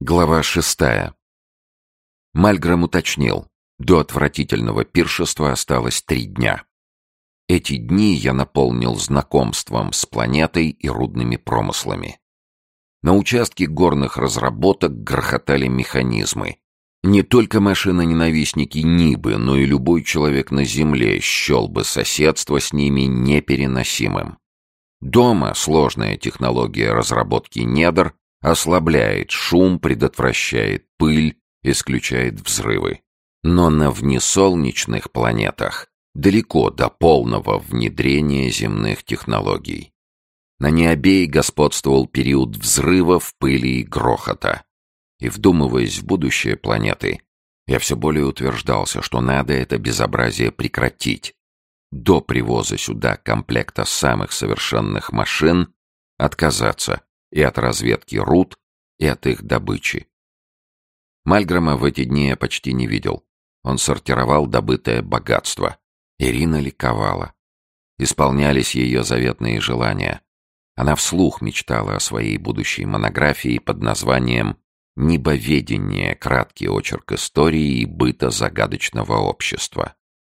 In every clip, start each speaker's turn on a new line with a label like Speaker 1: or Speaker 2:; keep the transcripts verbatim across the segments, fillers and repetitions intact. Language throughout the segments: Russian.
Speaker 1: Глава шестая. Мальгрэм уточнил. До отвратительного пиршества осталось три дня. Эти дни я наполнил знакомством с планетой и рудными промыслами. На участке горных разработок грохотали механизмы. Не только машины-ненавистники Нибы, но и любой человек на Земле счел бы соседство с ними непереносимым. Дома сложная технология разработки недр ослабляет шум, предотвращает пыль, исключает взрывы. Но на внесолнечных планетах далеко до полного внедрения земных технологий. На Необее господствовал период взрывов, пыли и грохота. И, вдумываясь в будущее планеты, я все более утверждался, что надо это безобразие прекратить. До привоза сюда комплекта самых совершенных машин отказаться и от разведки руд, и от их добычи. Мальгрэма в эти дни я почти не видел. Он сортировал добытое богатство. Ирина ликовала. Исполнялись ее заветные желания. Она вслух мечтала о своей будущей монографии под названием «Нибоведение. Краткий очерк истории и быта загадочного общества».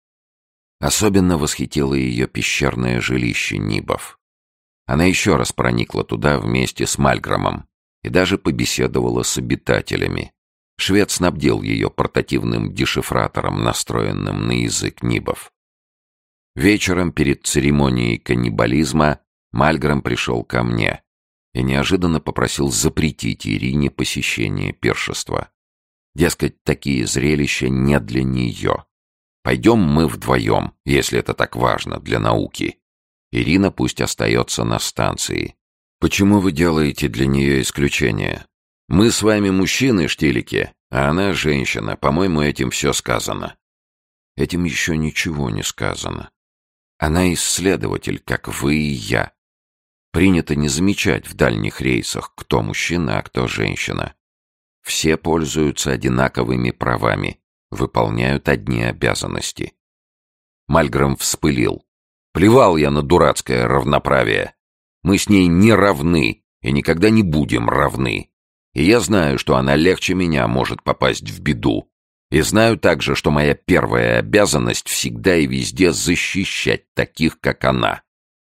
Speaker 1: Особенно восхитило ее пещерное жилище Нибов. Она еще раз проникла туда вместе с Мальгрэмом и даже побеседовала с обитателями. Швед снабдил ее портативным дешифратором, настроенным на язык Нибов. Вечером перед церемонией каннибализма Мальгрэм пришел ко мне и неожиданно попросил запретить Ирине посещение пиршества. Дескать, такие зрелища не для нее. Пойдем мы вдвоем, если это так важно для науки. Ирина пусть остается на станции. Почему вы делаете для нее исключение? Мы с вами мужчины, штилики, а она женщина. По-моему, этим все сказано. Этим еще ничего не сказано. Она исследователь, как вы и я. Принято не замечать в дальних рейсах, кто мужчина, а кто женщина. Все пользуются одинаковыми правами, выполняют одни обязанности. Мальгрэм вспылил. Плевал я на дурацкое равноправие. Мы с ней не равны и никогда не будем равны. И я знаю, что она легче меня может попасть в беду. И знаю также, что моя первая обязанность всегда и везде защищать таких, как она.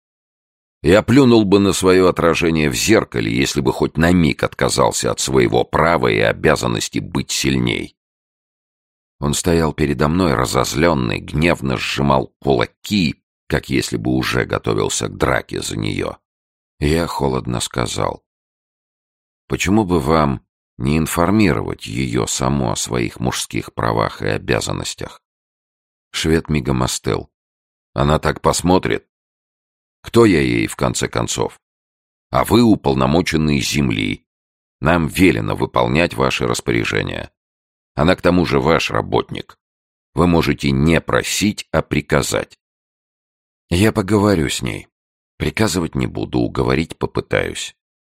Speaker 1: Я плюнул бы на свое отражение в зеркале, если бы хоть на миг отказался от своего права и обязанности быть сильней. Он стоял передо мной разозленный, гневно сжимал кулаки, как если бы уже готовился к драке за нее. Я холодно сказал: «Почему бы вам не информировать ее саму о своих мужских правах и обязанностях?» Швед мигом остыл. «Она так посмотрит? Кто я ей, в конце концов? А вы уполномоченные земли. Нам велено выполнять ваши распоряжения. Она к тому же ваш работник. Вы можете не просить, а приказать». «Я поговорю с ней. Приказывать не буду, уговорить попытаюсь».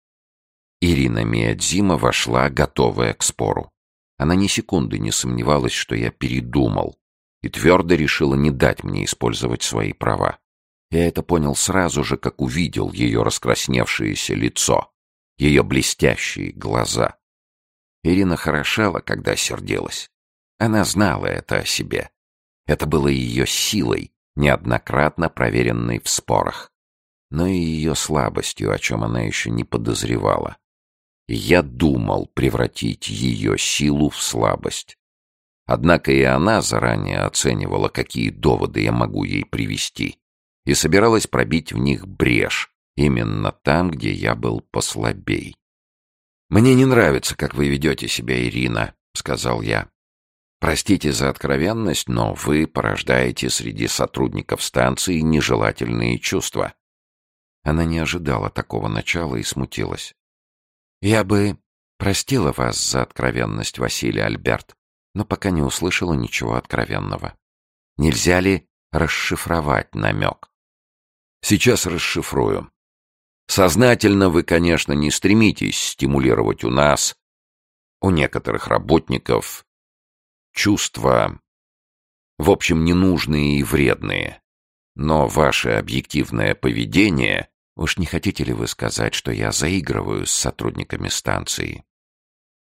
Speaker 1: Ирина Миядзима вошла, готовая к спору. Она ни секунды не сомневалась, что я передумал, и твердо решила не дать мне использовать свои права. Я это понял сразу же, как увидел ее раскрасневшееся лицо, ее блестящие глаза. Ирина хорошела, когда сердилась. Она знала это о себе. Это было ее силой, неоднократно проверенной в спорах, но и ее слабостью, о чем она еще не подозревала. Я думал превратить ее силу в слабость. Однако и она заранее оценивала, какие доводы я могу ей привести, и собиралась пробить в них брешь, именно там, где я был послабей. «Мне не нравится, как вы ведете себя, Ирина», — сказал я. «Простите за откровенность, но вы порождаете среди сотрудников станции нежелательные чувства». Она не ожидала такого начала и смутилась. «Я бы простила вас за откровенность, Василий Альберт, но пока не услышала ничего откровенного. Нельзя ли расшифровать намек?» «Сейчас расшифрую. Сознательно вы, конечно, не стремитесь стимулировать у нас, у некоторых работников, чувства, в общем, ненужные и вредные. Но ваше объективное поведение... Уж не хотите ли вы сказать, что я заигрываю с сотрудниками станции?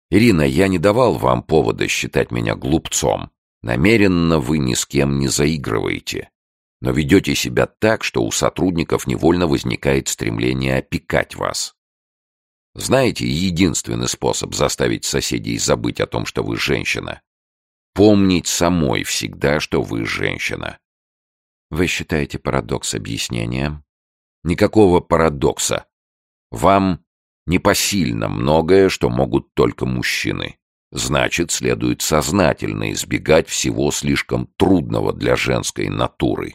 Speaker 1: Ирина, я не давал вам повода считать меня глупцом. Намеренно вы ни с кем не заигрываете. Но ведете себя так, что у сотрудников невольно возникает стремление опекать вас. Знаете, единственный способ заставить соседей забыть о том, что вы женщина — помнить самой всегда, что вы женщина. Вы считаете парадокс объяснением? Никакого парадокса. Вам непосильно многое, что могут только мужчины. Значит, следует сознательно избегать всего слишком трудного для женской натуры.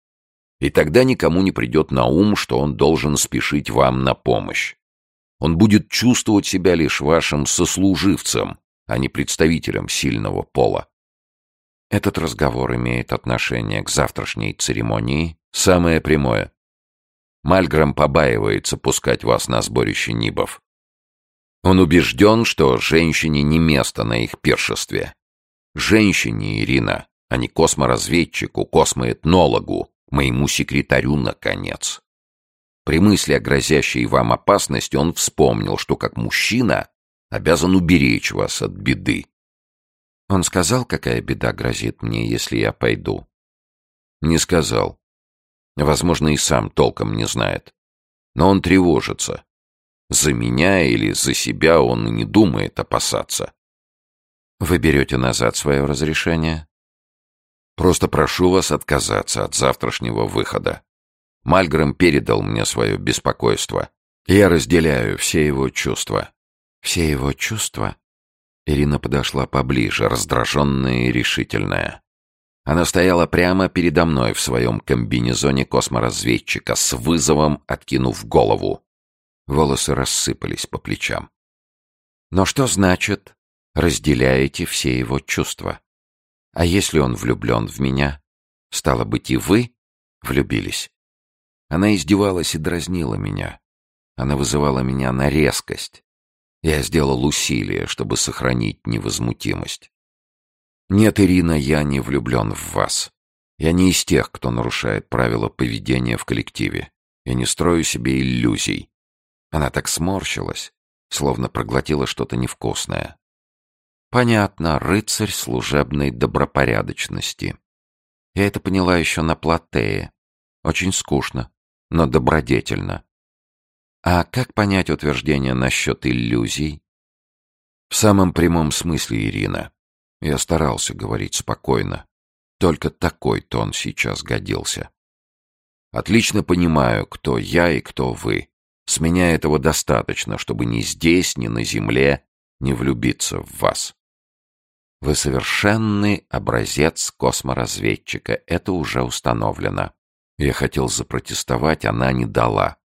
Speaker 1: И тогда никому не придет на ум, что он должен спешить вам на помощь. Он будет чувствовать себя лишь вашим сослуживцем, а не представителем сильного пола. Этот разговор имеет отношение к завтрашней церемонии, самое прямое. Мальгрэм побаивается пускать вас на сборище нибов. Он убежден, что женщине не место на их пиршестве. Женщине, Ирина, а не косморазведчику, космоэтнологу, моему секретарю, наконец. При мысли о грозящей вам опасности он вспомнил, что как мужчина обязан уберечь вас от беды. Он сказал, какая беда грозит мне, если я пойду? Не сказал. Возможно, и сам толком не знает. Но он тревожится. За меня или за себя он и не думает опасаться. Вы берете назад свое разрешение? Просто прошу вас отказаться от завтрашнего выхода. Мальгрэм передал мне свое беспокойство. Я разделяю все его чувства. Все его чувства? Ирина подошла поближе, раздраженная и решительная. Она стояла прямо передо мной в своем комбинезоне косморазведчика, с вызовом откинув голову. Волосы рассыпались по плечам. Но что значит «разделяете все его чувства»? А если он влюблен в меня? Стало быть, и вы влюбились. Она издевалась и дразнила меня. Она вызывала меня на резкость. Я сделал усилие, чтобы сохранить невозмутимость. Нет, Ирина, я не влюблен в вас. Я не из тех, кто нарушает правила поведения в коллективе. Я не строю себе иллюзий. Она так сморщилась, словно проглотила что-то невкусное. Понятно, рыцарь служебной добропорядочности. Я это поняла еще на Платее. Очень скучно, но добродетельно. А как понять утверждение насчет иллюзий? В самом прямом смысле, Ирина. Я старался говорить спокойно. Только такой тон сейчас годился. Отлично понимаю, кто я и кто вы. С меня этого достаточно, чтобы ни здесь, ни на земле не влюбиться в вас. Вы совершенный образец косморазведчика. Это уже установлено. Я хотел запротестовать, она не дала.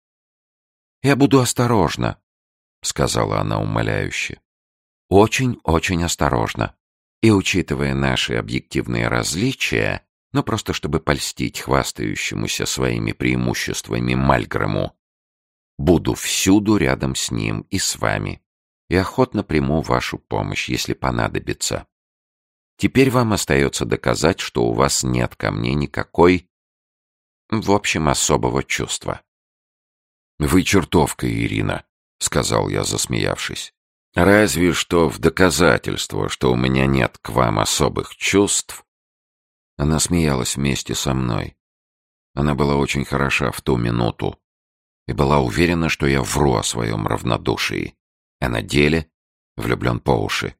Speaker 1: «Я буду осторожна», — сказала она умоляюще. «Очень-очень осторожна. И, учитывая наши объективные различия, но просто чтобы польстить хвастающемуся своими преимуществами Мальгрэму, буду всюду рядом с ним и с вами, и охотно приму вашу помощь, если понадобится. Теперь вам остается доказать, что у вас нет ко мне никакой, в общем, особого чувства». «Вы чертовка, Ирина», — сказал я, засмеявшись. «Разве что в доказательство, что у меня нет к вам особых чувств». Она смеялась вместе со мной. Она была очень хороша в ту минуту и была уверена, что я вру о своем равнодушии, а на деле влюблен по уши.